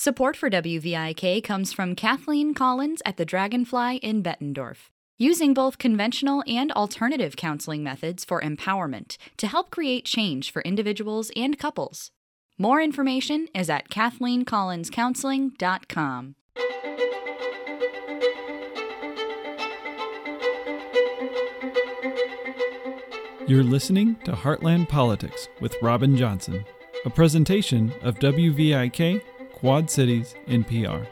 Support for WVIK comes from Kathleen Collins at the Dragonfly in Bettendorf, using both conventional and alternative counseling methods for empowerment to help create change for individuals and couples. More information is at KathleenCollinsCounseling.com. You're listening to Heartland Politics with Robin Johnson, a presentation of WVIK, Quad Cities NPR.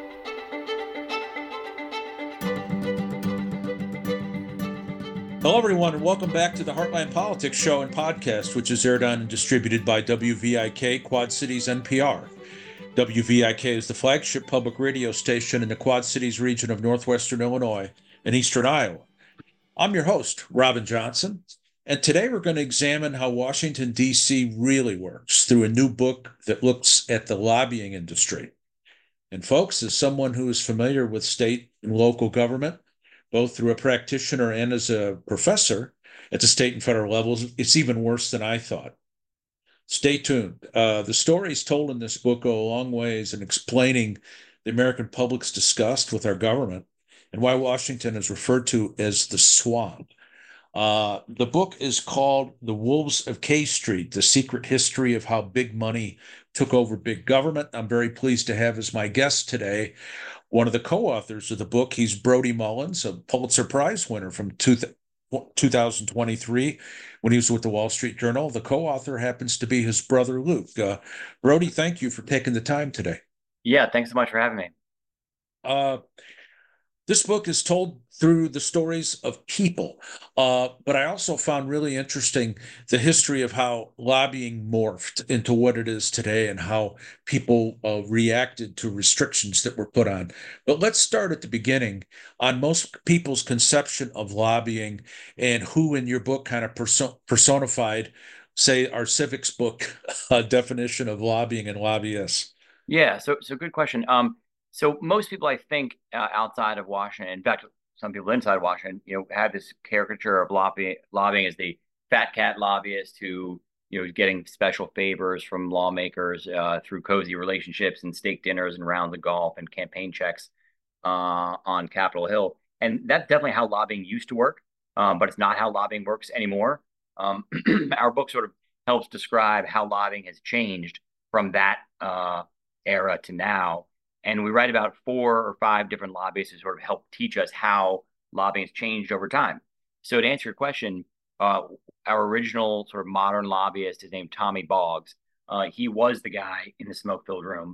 Hello, everyone, and welcome back to the Heartland Politics show and podcast, which is aired on and distributed by WVIK, Quad Cities NPR. WVIK is the flagship public radio station in the Quad Cities region of northwestern Illinois and eastern Iowa. I'm your host, Robin Johnson, and today we're going to examine how Washington, D.C. really works through a new book that looks at the lobbying industry. And folks, as someone who is familiar with state and local government, both through a practitioner and as a professor at the state and federal levels, it's even worse than I thought. Stay tuned. The stories told in this book go a long ways in explaining the American public's disgust with our government and why Washington is referred to as the swamp. The book is called The Wolves of K Street, The Secret History of How Big Money Took Over Big Government. I'm very pleased to have as my guest today one of the co-authors of the book. He's Brody Mullins, a Pulitzer Prize winner from 2023 when he was with the Wall Street Journal. The co-author happens to be his brother, Luke. Brody, thank you for taking the time today. Yeah, thanks so much for having me. This book is told through the stories of people, but I also found really interesting the history of how lobbying morphed into what it is today and how people reacted to restrictions that were put on. But let's start at the beginning on most people's conception of lobbying and who in your book kind of personified, say, our civics book definition of lobbying and lobbyists. Yeah, so good question. So most people, I think, outside of Washington, in fact, some people inside Washington, have this caricature of lobbying as the fat cat lobbyist who, is getting special favors from lawmakers through cozy relationships and steak dinners and rounds of golf and campaign checks on Capitol Hill. And that's definitely how lobbying used to work, but it's not how lobbying works anymore. Our book sort of helps describe how lobbying has changed from that era to now. And we write about 4 or 5 different lobbyists who sort of help teach us how lobbying has changed over time. So to answer your question, our original sort of modern lobbyist is named Tommy Boggs. He was the guy in the smoke-filled room.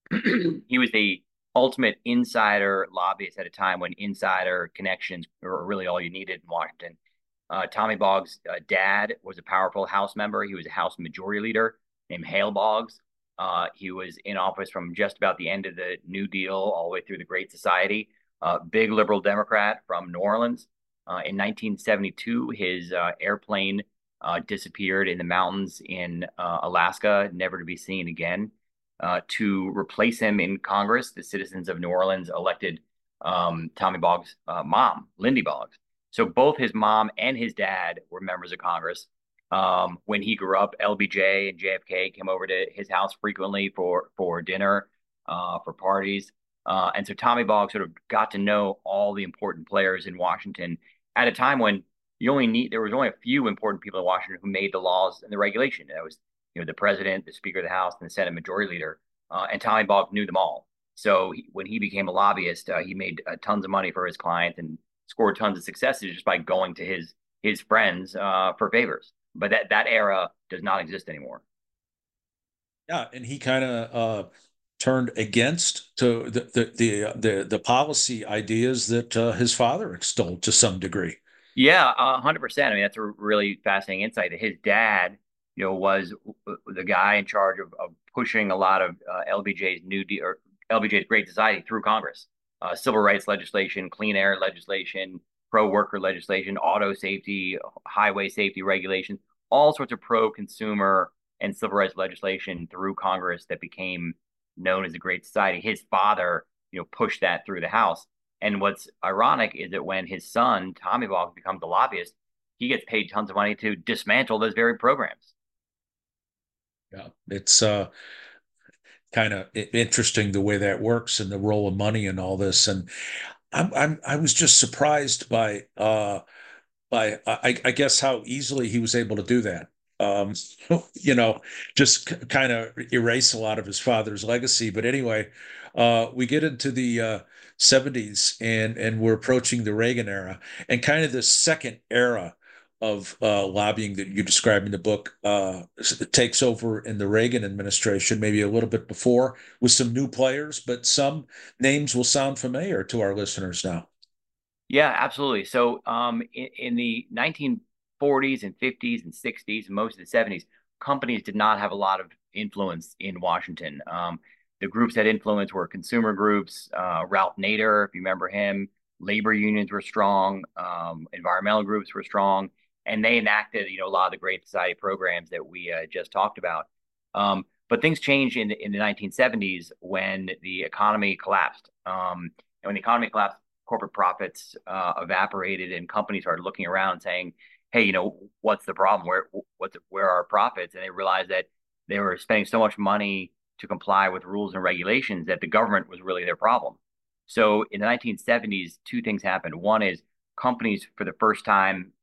He was the ultimate insider lobbyist at a time when insider connections were really all you needed in Washington. Tommy Boggs' dad was a powerful House member. He was a House Majority Leader named Hale Boggs. He was in office from just about the end of the New Deal all the way through the Great Society. Big liberal Democrat from New Orleans. In 1972, his airplane disappeared in the mountains in Alaska, never to be seen again. To replace him in Congress, the citizens of New Orleans elected Tommy Boggs' mom, Lindy Boggs. So both his mom and his dad were members of Congress. When he grew up, LBJ and JFK came over to his house frequently for dinner, for parties. And so Tommy Boggs sort of got to know all the important players in Washington at a time when there was only a few important people in Washington who made the laws and the regulation. That was, the president, the Speaker of the House, and the Senate Majority Leader. And Tommy Boggs knew them all. So when he became a lobbyist, he made tons of money for his clients and scored tons of successes just by going to his friends for favors. But that era does not exist anymore. Yeah, and he kind of turned against to the policy ideas that his father extolled to some degree. Yeah, 100%. I mean, that's a really fascinating insight. That his dad, was the guy in charge of pushing a lot of LBJ's New Deal or LBJ's Great Society through Congress. Civil rights legislation, clean air legislation, pro-worker legislation, auto safety, highway safety regulations, all sorts of pro-consumer and civil rights legislation through Congress that became known as the Great Society. His father, pushed that through the House. And what's ironic is that when his son, Tommy Boggs, becomes a lobbyist, he gets paid tons of money to dismantle those very programs. Yeah, it's kind of interesting the way that works and the role of money and all this. And I was just surprised by I guess how easily he was able to do that. Um, you know, just kind of erase a lot of his father's legacy. But anyway, we get into the 70s and we're approaching the Reagan era and kind of the second era of lobbying that you describe in the book takes over in the Reagan administration, maybe a little bit before with some new players, but some names will sound familiar to our listeners now. Yeah, absolutely. So in the 1940s and 50s and 60s, and most of the 70s, companies did not have a lot of influence in Washington. The groups that influence were consumer groups, Ralph Nader, if you remember him, labor unions were strong, environmental groups were strong, and they enacted, a lot of the Great Society programs that we just talked about. But things changed in the 1970s when the economy collapsed. And when the economy collapsed, corporate profits evaporated, and companies started looking around saying, "Hey, what's the problem? Where are our profits?" And they realized that they were spending so much money to comply with rules and regulations that the government was really their problem. So in the 1970s, two things happened. One is companies, for the first time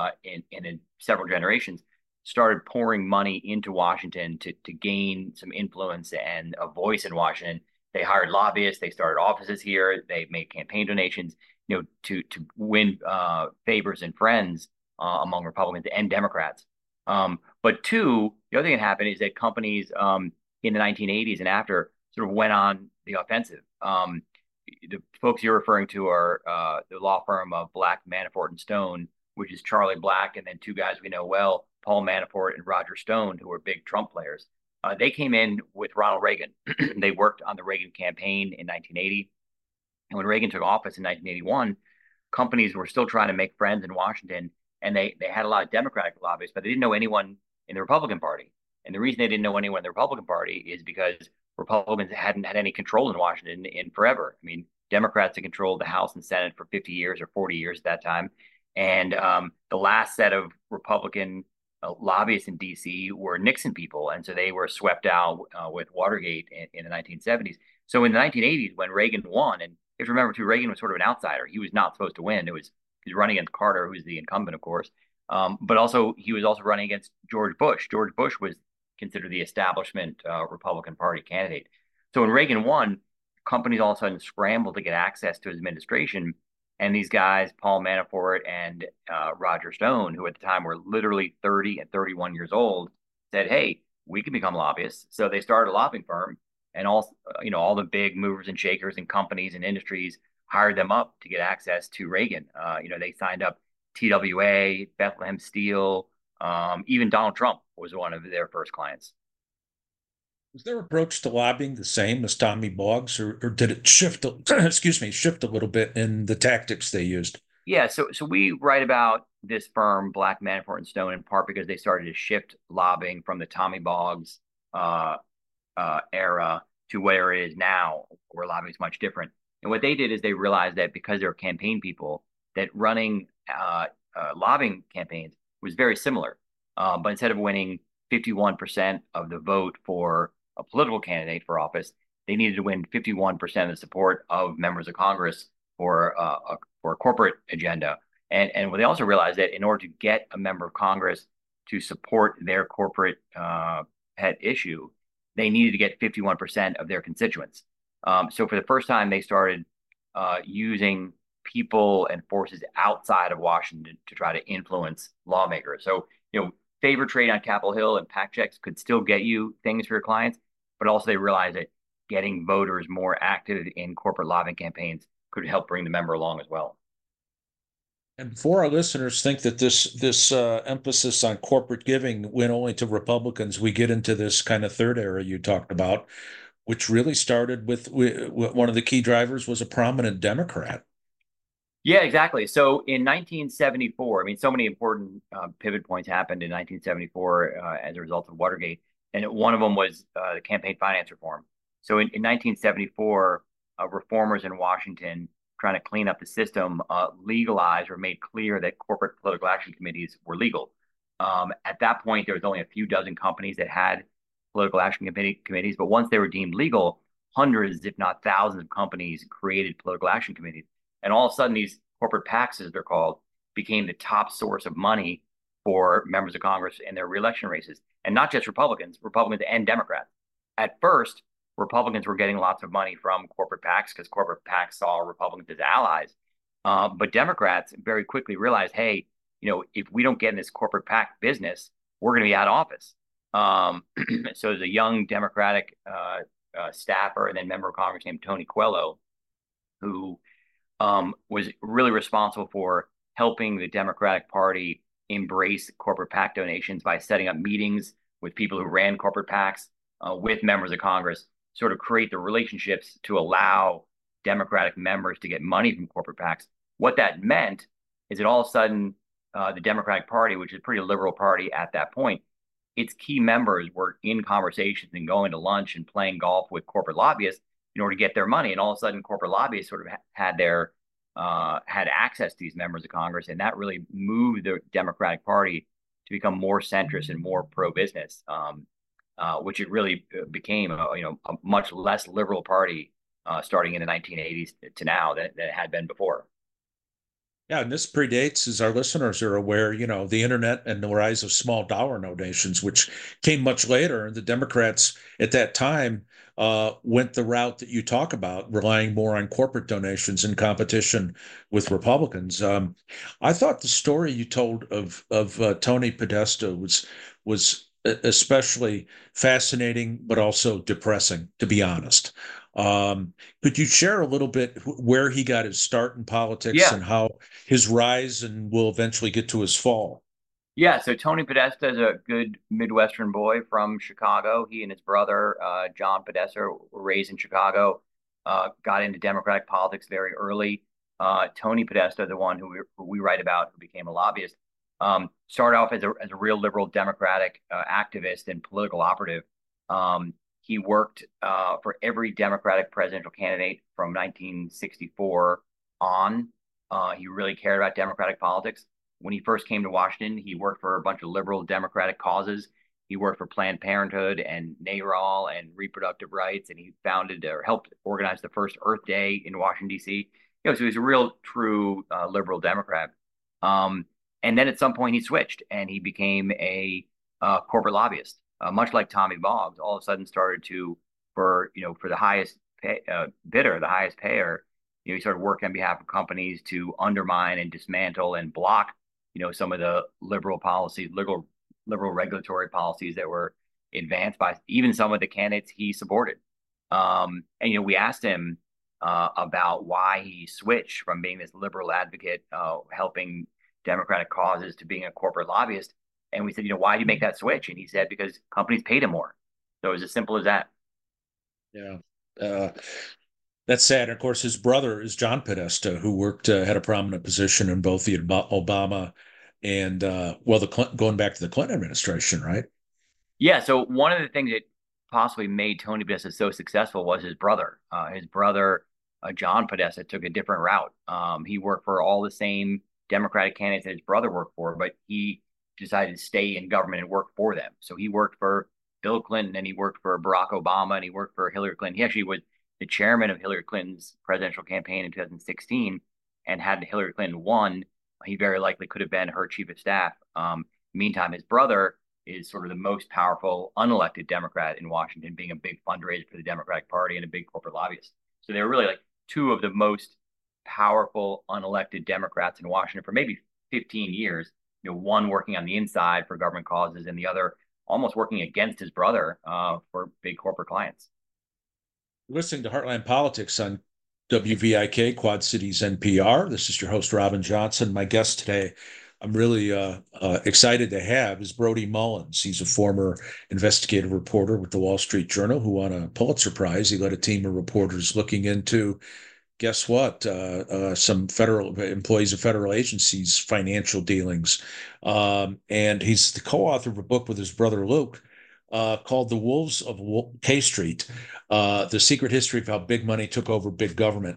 in several generations, started pouring money into Washington to gain some influence and a voice in Washington. They hired lobbyists. They started offices here. They made campaign donations, to win favors and friends among Republicans and Democrats. But two, the other thing that happened is that companies in the 1980s and after sort of went on the offensive. The folks you're referring to are the law firm of Black, Manafort, and Stone, which is Charlie Black, and then two guys we know well, Paul Manafort and Roger Stone, who were big Trump players. They came in with Ronald Reagan. They worked on the Reagan campaign in 1980. And when Reagan took office in 1981, companies were still trying to make friends in Washington. And they had a lot of Democratic lobbyists, but they didn't know anyone in the Republican Party. And the reason they didn't know anyone in the Republican Party is because Republicans hadn't had any control in Washington in forever. I mean, Democrats had controlled the House and Senate for 50 years or 40 years at that time. And the last set of Republican lobbyists in D.C. were Nixon people, and so they were swept out with Watergate in the 1970s. So in the 1980s, when Reagan won, and if you remember too, Reagan was sort of an outsider. He was not supposed to win. He was running against Carter, who's the incumbent, of course, but also he was also running against George Bush. George Bush was considered the establishment Republican Party candidate. So when Reagan won, companies all of a sudden scrambled to get access to his administration. And these guys, Paul Manafort and Roger Stone, who at the time were literally 30 and 31 years old, said, "Hey, we can become lobbyists." So they started a lobbying firm, and all the big movers and shakers and companies and industries hired them up to get access to Reagan. They signed up TWA, Bethlehem Steel, even Donald Trump was one of their first clients. Was their approach to lobbying the same as Tommy Boggs, or did it shift? Shift a little bit in the tactics they used? Yeah, so we write about this firm, Black, Manafort, and Stone, in part because they started to shift lobbying from the Tommy Boggs era to where it is now, where lobbying is much different. And what they did is they realized that because they're campaign people, that running lobbying campaigns was very similar. But instead of winning 51% of the vote for a political candidate for office, they needed to win 51% of the support of members of Congress for a corporate agenda. And what they also realized that in order to get a member of Congress to support their corporate pet issue, they needed to get 51% of their constituents. So for the first time, they started using people and forces outside of Washington to try to influence lawmakers. So, favor trade on Capitol Hill and PAC checks could still get you things for your clients, but also they realized that getting voters more active in corporate lobbying campaigns could help bring the member along as well. And before our listeners think that this emphasis on corporate giving went only to Republicans, we get into this kind of third era you talked about, which really started with one of the key drivers was a prominent Democrat. Yeah, exactly. So in 1974, I mean, so many important pivot points happened in 1974 as a result of Watergate. And one of them was the campaign finance reform. So in 1974, reformers in Washington trying to clean up the system legalized or made clear that corporate political action committees were legal. At that point, there was only a few dozen companies that had political action committees, but once they were deemed legal, hundreds, if not thousands, of companies created political action committees. And all of a sudden, these corporate PACs, as they're called, became the top source of money for members of Congress in their reelection races. And not just Republicans and Democrats. At first, Republicans were getting lots of money from corporate PACs because corporate PACs saw Republicans as allies. But Democrats very quickly realized, hey, if we don't get in this corporate PAC business, we're going to be out of office. So there's a young Democratic staffer and then member of Congress named Tony Coelho, who was really responsible for helping the Democratic Party embrace corporate PAC donations by setting up meetings with people who ran corporate PACs with members of Congress, sort of create the relationships to allow Democratic members to get money from corporate PACs. What that meant is that all of a sudden, the Democratic Party, which is a pretty liberal party at that point, its key members were in conversations and going to lunch and playing golf with corporate lobbyists in order to get their money. And all of a sudden, corporate lobbyists sort of had access to these members of Congress, and that really moved the Democratic Party to become more centrist and more pro-business, which it really became a much less liberal party starting in the 1980s to now than it had been before. Yeah, and this predates, as our listeners are aware, the internet and the rise of small dollar donations, which came much later. And the Democrats at that time went the route that you talk about, relying more on corporate donations in competition with Republicans. I thought the story you told of Tony Podesta was especially fascinating, but also depressing, to be honest. Could you share a little bit where he got his start in politics and how his rise and will eventually get to his fall? Yeah, so Tony Podesta is a good Midwestern boy from Chicago. He and his brother, John Podesta, were raised in Chicago, got into Democratic politics very early. Tony Podesta, the one who we write about, who became a lobbyist, started off as a real liberal Democratic activist and political operative. He worked for every Democratic presidential candidate from 1964 on. He really cared about Democratic politics. When he first came to Washington, he worked for a bunch of liberal Democratic causes. He worked for Planned Parenthood and NARAL and reproductive rights, and he founded or helped organize the first Earth Day in Washington, D.C. So he's a real, true liberal Democrat. And then at some point he switched and he became a corporate lobbyist. Much like Tommy Boggs, all of a sudden started to, for the highest bidder, the highest payer, he started working on behalf of companies to undermine and dismantle and block, some of the liberal policies, liberal regulatory policies that were advanced by even some of the candidates he supported. And we asked him about why he switched from being this liberal advocate, helping Democratic causes, to being a corporate lobbyist. And we said, why do you make that switch? And he said, because companies paid him more. So it was as simple as that. Yeah. That's sad. And of course, his brother is John Podesta, who had a prominent position in both the Obama and, going back to the Clinton administration, right? Yeah. So one of the things that possibly made Tony Podesta so successful was his brother. His brother, John Podesta, took a different route. He worked for all the same Democratic candidates that his brother worked for, but he decided to stay in government and work for them. So he worked for Bill Clinton and he worked for Barack Obama and he worked for Hillary Clinton. He actually was the chairman of Hillary Clinton's presidential campaign in 2016, and had Hillary Clinton won, he very likely could have been her chief of staff. Meantime, his brother is sort of the most powerful unelected Democrat in Washington, being a big fundraiser for the Democratic Party and a big corporate lobbyist. So they were really like two of the most powerful unelected Democrats in Washington for maybe 15 years. One working on the inside for government causes and the other almost working against his brother for big corporate clients. Listening to Heartland Politics on WVIK, Quad Cities NPR. This is your host, Robin Johnson. My guest today, I'm really excited to have, is Brody Mullins. He's a former investigative reporter with the Wall Street Journal who won a Pulitzer Prize. He led a team of reporters looking into, guess what, some federal employees of federal agencies' financial dealings. And he's the co-author of a book with his brother Luke called The Wolves of K Street, The Secret History of How Big Money Took Over Big Government.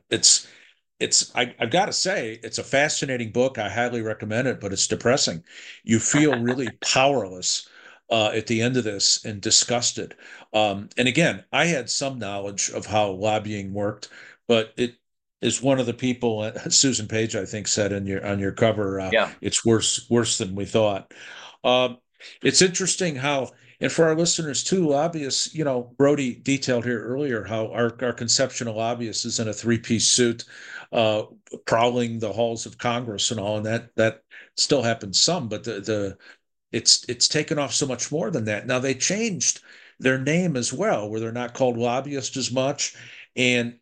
I've got to say, it's a fascinating book. I highly recommend it, but it's depressing. You feel really powerless at the end of this and disgusted. And again, I had some knowledge of how lobbying worked, but it is one of the people, Susan Page, I think, said on your cover, it's worse than we thought. It's interesting how, and for our listeners too, lobbyists, Brody detailed here earlier how our conception of lobbyists is in a three-piece suit, prowling the halls of Congress and all, and that still happens some, but it's taken off so much more than that. Now they changed their name as well, where they're not called lobbyists as much, and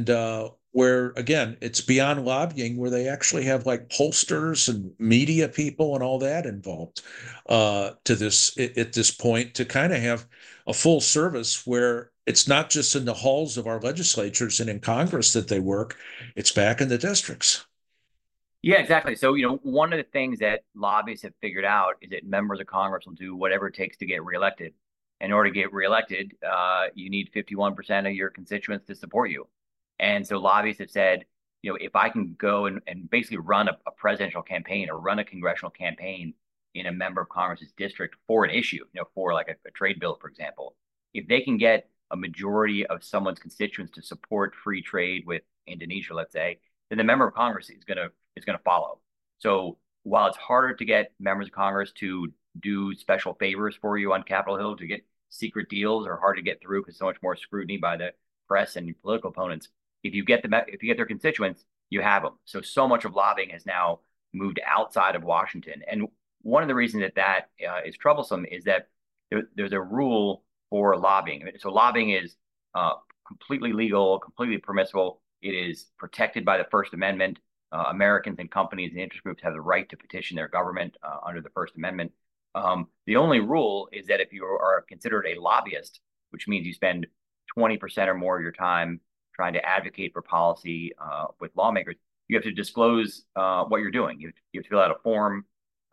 where again it's beyond lobbying, where they actually have like pollsters and media people and all that involved to this at this point, to kind of have a full service where it's not just in the halls of our legislatures and in Congress that they work, it's back in the districts. Yeah, exactly. So, one of the things that lobbyists have figured out is that members of Congress will do whatever it takes to get reelected. In order to get reelected, you need 51% of your constituents to support you. And so lobbyists have said, if I can go and basically run a presidential campaign or run a congressional campaign in a member of Congress's district for an issue, for like a trade bill, for example, if they can get a majority of someone's constituents to support free trade with Indonesia, let's say, then the member of Congress is going to follow. So while it's harder to get members of Congress to do special favors for you on Capitol Hill, to get secret deals, are hard to get through because so much more scrutiny by the press and political opponents. If you get their constituents, you have them. So much of lobbying has now moved outside of Washington. And one of the reasons that is troublesome is that there's a rule for lobbying. So lobbying is completely legal, completely permissible. It is protected by the First Amendment. Americans and companies and interest groups have the right to petition their government under the First Amendment. The only rule is that if you are considered a lobbyist, which means you spend 20% or more of your time trying to advocate for policy with lawmakers, you have to disclose what you're doing. You have to fill out a form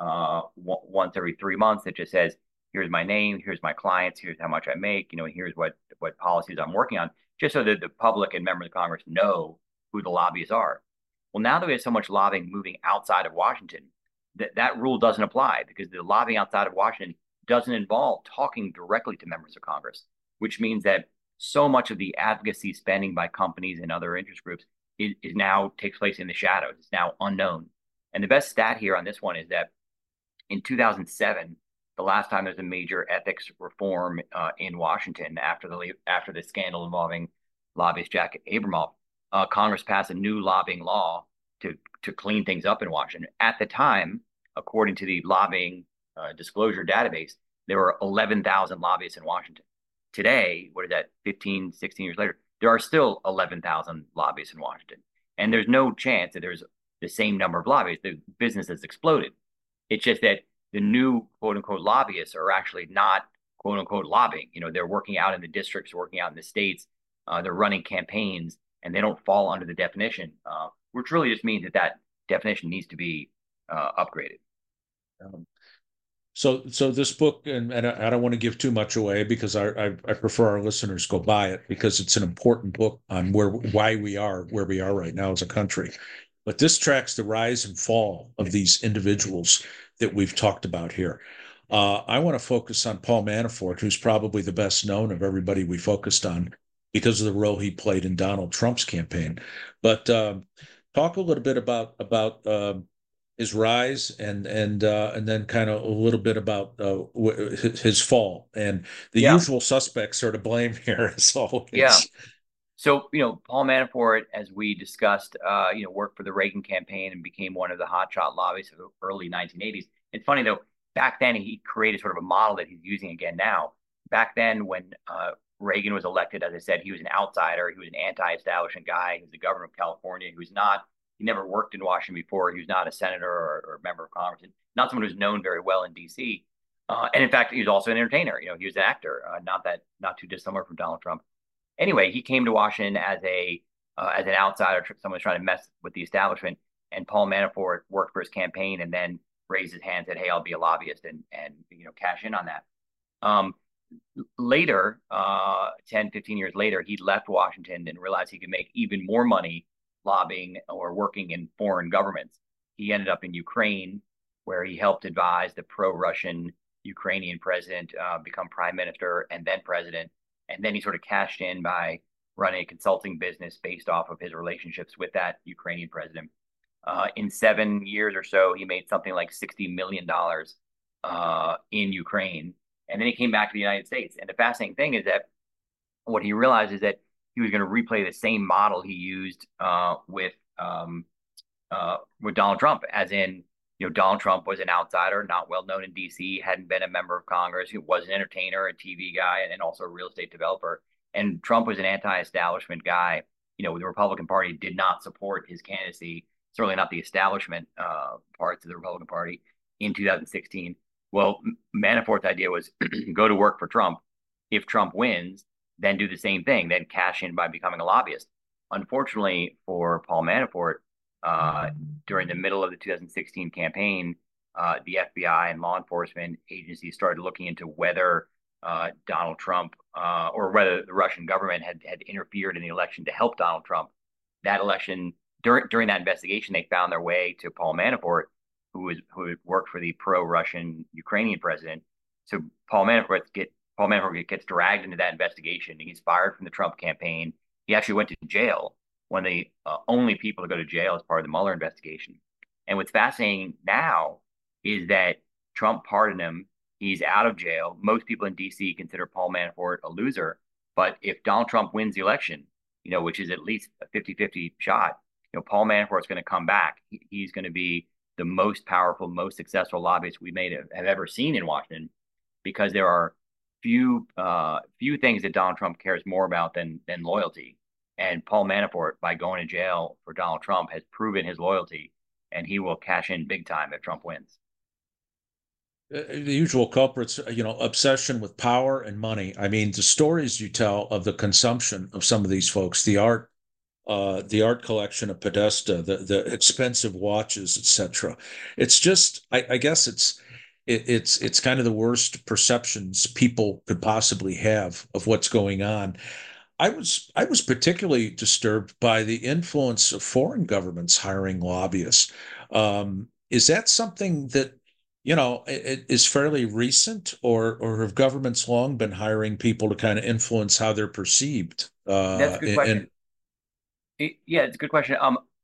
once every 3 months that just says, here's my name, here's my clients, here's how much I make, here's what policies I'm working on, just so that the public and members of Congress know who the lobbyists are. Well, now that we have so much lobbying moving outside of Washington, that rule doesn't apply, because the lobbying outside of Washington doesn't involve talking directly to members of Congress, which means that so much of the advocacy spending by companies and other interest groups is now takes place in the shadows. It's now unknown. And the best stat here on this one is that in 2007, the last time there's a major ethics reform in Washington after the scandal involving lobbyist Jack Abramoff, Congress passed a new lobbying law to clean things up in Washington. At the time, according to the lobbying disclosure database, there were 11,000 lobbyists in Washington. Today, what is that, 15, 16 years later, there are still 11,000 lobbyists in Washington. And there's no chance that there's the same number of lobbyists. The business has exploded. It's just that the new quote unquote lobbyists are actually not quote unquote lobbying. They're working out in the districts, working out in the states, they're running campaigns, and they don't fall under the definition, which really just means that definition needs to be upgraded. So this book, and I don't want to give too much away, because I prefer our listeners go buy it, because it's an important book on why we are where we are right now as a country. But this tracks the rise and fall of these individuals that we've talked about here. I want to focus on Paul Manafort, who's probably the best known of everybody we focused on because of the role he played in Donald Trump's campaign. But talk a little bit about his rise, and then kind of a little bit about his fall, and the usual suspects are to blame here as always. Yeah. So, Paul Manafort, as we discussed, worked for the Reagan campaign and became one of the hotshot lobbyists of the early 1980s. It's funny, though, back then he created sort of a model that he's using again now. Back then, when Reagan was elected, as I said, he was an outsider. He was an anti-establishment guy. He was the governor of California. He never worked in Washington before. He was not a senator or a member of Congress, and not someone who's known very well in D.C. And in fact, he was also an entertainer. He was an actor, not too dissimilar from Donald Trump. Anyway, he came to Washington as an outsider, someone trying to mess with the establishment. And Paul Manafort worked for his campaign and then raised his hand and said, "Hey, I'll be a lobbyist," and cash in on that. Later, 10, 15 years later, he left Washington and realized he could make even more money lobbying or working in foreign governments. He ended up in Ukraine, where he helped advise the pro-Russian Ukrainian president become prime minister and then president. And then he sort of cashed in by running a consulting business based off of his relationships with that Ukrainian president. In 7 years or so, he made something like $60 million in Ukraine. And then he came back to the United States. And the fascinating thing is that what he realized is that he was going to replay the same model he used with Donald Trump, as in, Donald Trump was an outsider, not well known in DC, hadn't been a member of Congress, he was an entertainer, a TV guy, and also a real estate developer. And Trump was an anti-establishment guy. The Republican Party did not support his candidacy, certainly not the establishment parts of the Republican Party in 2016. Well, Manafort's idea was go to work for Trump. If Trump wins, then do the same thing, then cash in by becoming a lobbyist. Unfortunately for Paul Manafort, during the middle of the 2016 campaign, the FBI and law enforcement agencies started looking into whether Donald Trump or whether the Russian government had interfered in the election to help Donald Trump. That election, during that investigation, they found their way to Paul Manafort, who worked for the pro-Russian Ukrainian president. So Paul Manafort gets dragged into that investigation. He's fired from the Trump campaign. He actually went to jail, one of the only people to go to jail as part of the Mueller investigation. And what's fascinating now is that Trump pardoned him. He's out of jail. Most people in D.C. consider Paul Manafort a loser. But if Donald Trump wins the election, which is at least a 50-50 shot, Paul Manafort's going to come back. He's going to be the most powerful, most successful lobbyist we have ever seen in Washington, because there are few things that Donald Trump cares more about than loyalty. And Paul Manafort, by going to jail for Donald Trump, has proven his loyalty, and he will cash in big time if Trump wins. The usual culprits, obsession with power and money. I mean, the stories you tell of the consumption of some of these folks, the art collection of Podesta, the expensive watches, etc. It's just, I guess it's kind of the worst perceptions people could possibly have of what's going on. I was particularly disturbed by the influence of foreign governments hiring lobbyists. Is that something that it is fairly recent, or have governments long been hiring people to kind of influence how they're perceived? That's a good question. It's a good question.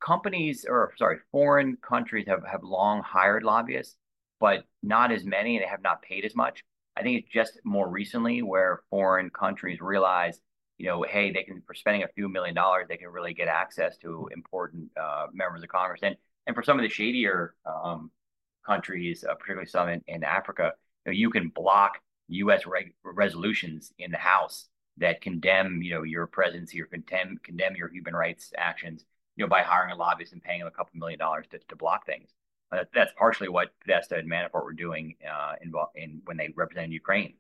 Foreign countries have long hired lobbyists, but not as many, and they have not paid as much. I think it's just more recently where foreign countries realize, hey, for spending a few $1 million, they can really get access to important members of Congress. And for some of the shadier countries, particularly some in Africa, you can block U.S. resolutions in the House that condemn, your presidency or condemn your human rights actions, by hiring a lobbyist and paying them a couple $1 million to block things. That's partially what Podesta and Manafort were doing when they represented Ukraine.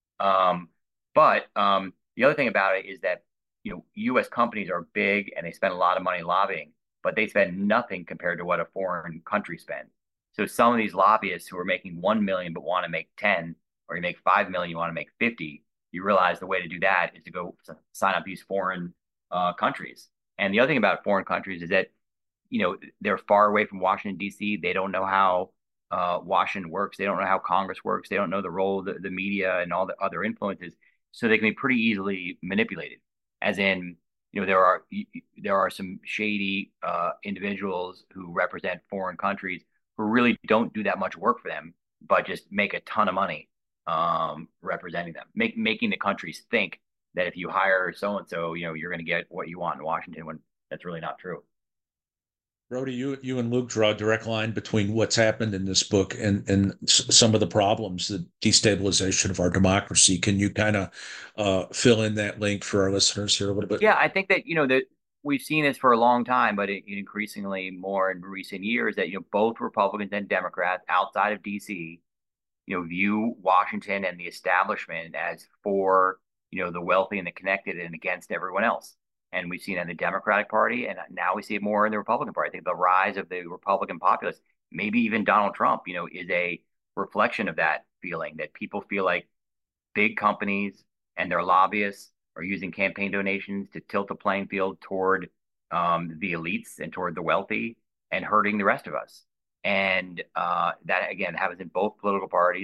But the other thing about it is that, U.S. companies are big and they spend a lot of money lobbying, but they spend nothing compared to what a foreign country spends. So some of these lobbyists who are making 1 million but want to make 10, or you make 5 million, you want to make 50, you realize the way to do that is to go sign up these foreign countries. And the other thing about foreign countries is that, they're far away from Washington, D.C. They don't know how Washington works. They don't know how Congress works. They don't know the role of the media and all the other influences. So they can be pretty easily manipulated. As in, there are some shady individuals who represent foreign countries who really don't do that much work for them, but just make a ton of money representing them, making the countries think that if you hire so-and-so, you're going to get what you want in Washington, when that's really not true. Brody, you and Luke draw a direct line between what's happened in this book and some of the problems, the destabilization of our democracy. Can you kind of fill in that link for our listeners here a little bit? Yeah, I think that, that we've seen this for a long time, but increasingly more in recent years, that, both Republicans and Democrats outside of D.C., view Washington and the establishment as for, the wealthy and the connected and against everyone else. And we've seen it in the Democratic Party, and now we see it more in the Republican Party. I think the rise of the Republican populace, maybe even Donald Trump, is a reflection of that feeling, that people feel like big companies and their lobbyists are using campaign donations to tilt the playing field toward the elites and toward the wealthy, and hurting the rest of us. And that, again, happens in both political parties.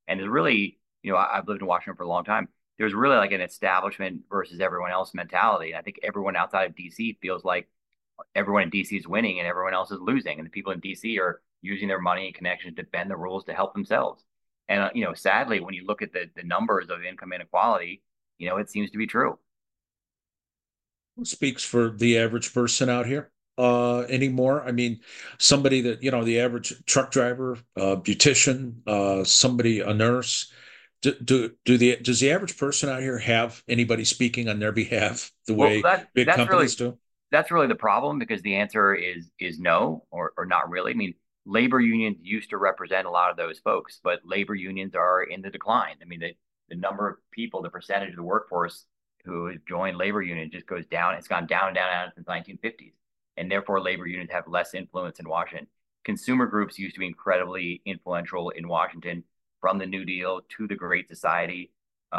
And there's really, I've lived in Washington for a long time. There's really like an establishment versus everyone else mentality. And I think everyone outside of DC feels like everyone in DC is winning and everyone else is losing. And the people in DC are using their money and connections to bend the rules to help themselves. And, sadly, when you look at the numbers of income inequality, it seems to be true. Who speaks for the average person out here anymore? I mean, somebody that, the average truck driver, beautician, somebody, a nurse. Does the average person out here have anybody speaking on their behalf the way big companies do? That's really the problem, because the answer is no, or not really. I mean, labor unions used to represent a lot of those folks, but labor unions are in the decline. I mean, the number of people, the percentage of the workforce who has joined labor unions just goes down. It's gone down and down since the 1950s. And therefore, labor unions have less influence in Washington. Consumer groups used to be incredibly influential in Washington, from the New Deal to the Great Society.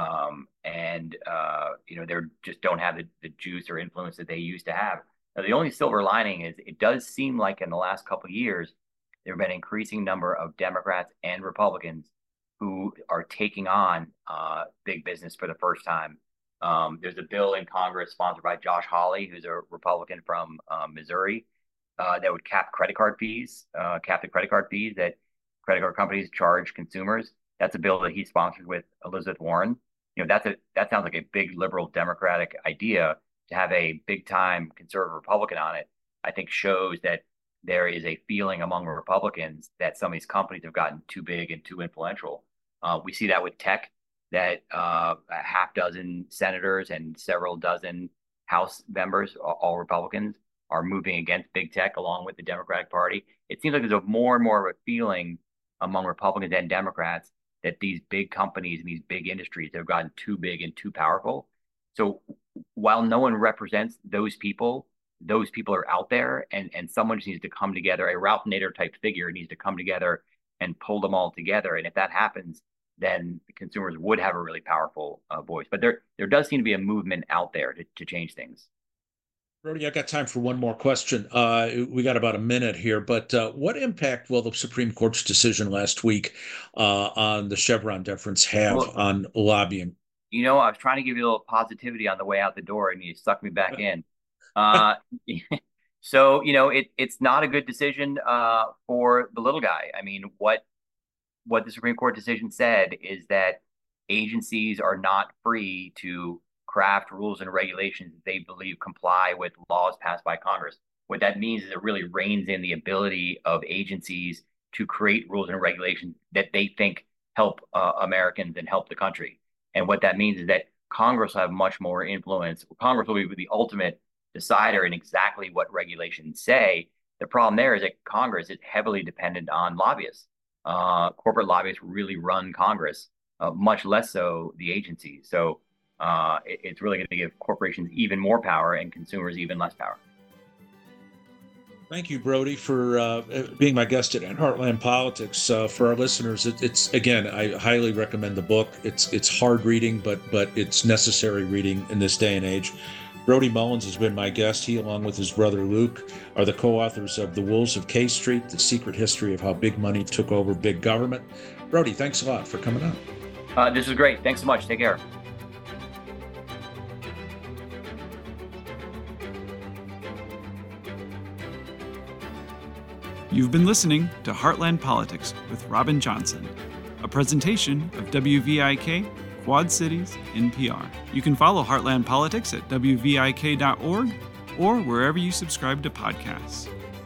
They just don't have the juice or influence that they used to have. Now, the only silver lining is it does seem like in the last couple of years, there have been an increasing number of Democrats and Republicans who are taking on big business for the first time. There's a bill in Congress sponsored by Josh Hawley, who's a Republican from Missouri, that would cap the credit card fees that credit card companies charge consumers. That's a bill that he sponsored with Elizabeth Warren. That sounds like a big liberal Democratic idea. To have a big time conservative Republican on it, I think shows that there is a feeling among Republicans that some of these companies have gotten too big and too influential. We see that with tech, that a half dozen senators and several dozen House members, all Republicans, are moving against big tech along with the Democratic Party. It seems like there's more and more of a feeling among Republicans and Democrats that these big companies and these big industries have gotten too big and too powerful. So while no one represents those people are out there, and someone just needs to come together. A Ralph Nader type figure needs to come together and pull them all together. And if that happens, then the consumers would have a really powerful voice. But there does seem to be a movement out there to change things. Brody, I got time for one more question. We got about a minute here, but what impact will the Supreme Court's decision last week on the Chevron deference have on lobbying? I was trying to give you a little positivity on the way out the door, and you sucked me back in. So, it's not a good decision for the little guy. I mean, what the Supreme Court decision said is that agencies are not free to craft rules and regulations that they believe comply with laws passed by Congress. What that means is it really reins in the ability of agencies to create rules and regulations that they think help Americans and help the country. And what that means is that Congress will have much more influence. Congress will be the ultimate decider in exactly what regulations say. The problem there is that Congress is heavily dependent on lobbyists. Corporate lobbyists really run Congress, much less so the agencies. So it's really going to give corporations even more power and consumers even less power. Thank you, Brody, for being my guest at Heartland Politics. For our listeners, it's again, I highly recommend the book. It's hard reading, but it's necessary reading in this day and age. Brody Mullins has been my guest. He, along with his brother Luke, are the co-authors of The Wolves of K Street, The Secret History of How Big Money Took Over Big Government. Brody, thanks a lot for coming on. This was great. Thanks so much. Take care. You've been listening to Heartland Politics with Robin Johnson, a presentation of WVIK, Quad Cities, NPR. You can follow Heartland Politics at WVIK.org or wherever you subscribe to podcasts.